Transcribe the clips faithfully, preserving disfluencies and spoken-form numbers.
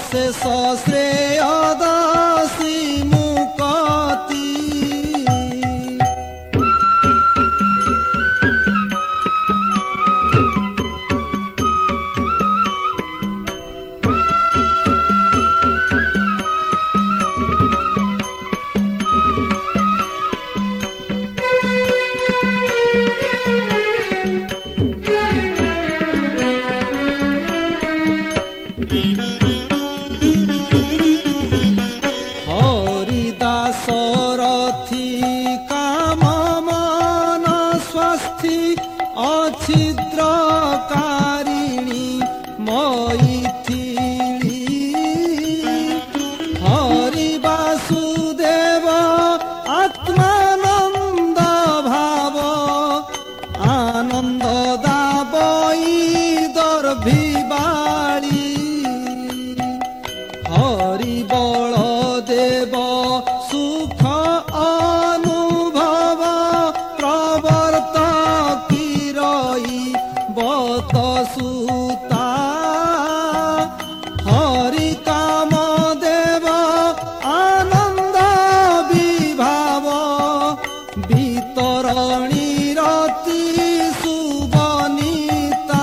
অশেষ শ্রেয় দাসী মুকতি। হরিদাসরথী কাম মন স্বস্তি অছিদ্রকারিণী মৈথিলী। হরি বাসুদেব আত্মানন্দ ভাব আনন্দ দাবই দর্ভিবাড়ী। হরি বলদেব সুখ অনুভব প্রবর্তকি রই বত সুতা। হরি কামদেব আনন্দ বিভাব বিতরণী রতি সুবনিতা।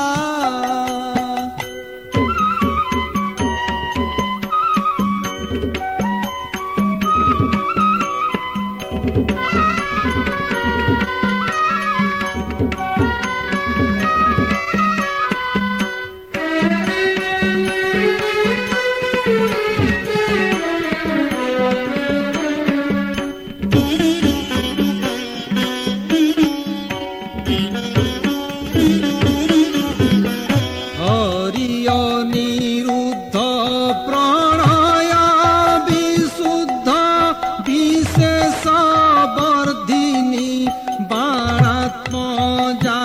হরি অনিরুদ্ধ প্রণয় বিশুদ্ধ বিশেষ বর্ধিনী বাণাত্মজা।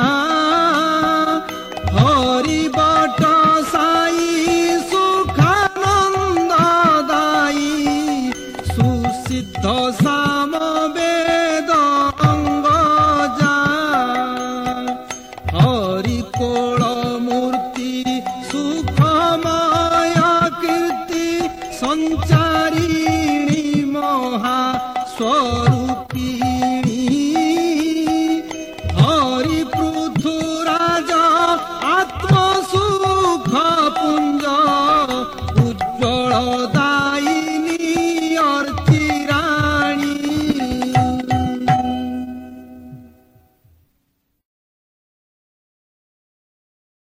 হরি বট সাই সুখানন্দ দায়ী সুসিদ্ধ সাম বেদ অঙ্গজা। হরি কোল মূর্তি সুখময় কীর্তি সঞ্চারিণী মহা স্বর